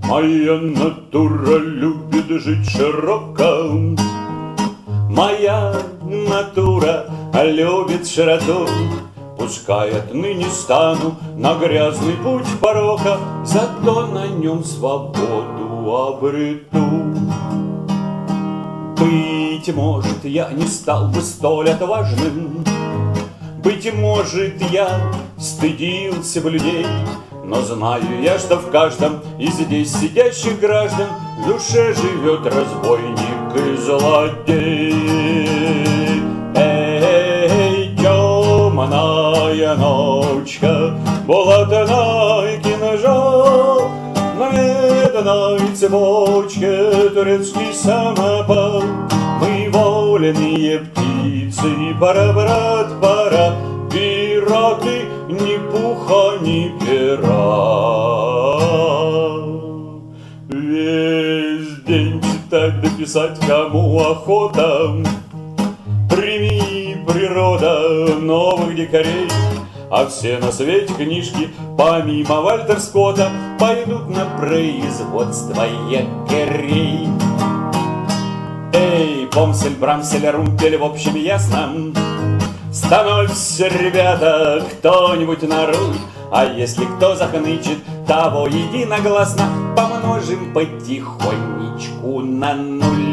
Моя натура любит жить широко. Моя натура любит широту. Пускай отныне стану на грязный путь порока, зато на нем свободу обрету. Быть может, я не стал бы столь отважным, быть может, я стыдился бы людей, но знаю я, что в каждом из здесь сидящих граждан в душе живет разбойник и злодей. Эй, темная ночка, булатная кинжал, на медной цепочке турецкий самопал. Мы вольные птицы, пора, брат, пора, пираты, ни пуха, ни пера. Весь день читать да писать кому охота. Прими, природа, новых дикарей, а все на свете книжки, помимо Вальтер Скотта, пойдут на производство якорей. Эй, помсель, брамсель, румпель, в общем ясно. Становься, ребята, кто-нибудь на руль, а если кто захнычет, того единогласно помножим потихонечку на нуль.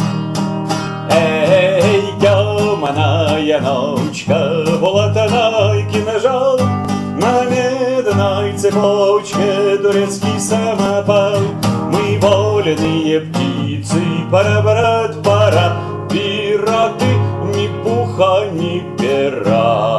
Эй, темная ночка, булатная кинжал, на медной цепочке турецкий самопал. Мы вольные птицы, пора, брат, пора, пираты, ни пуха, ни пера.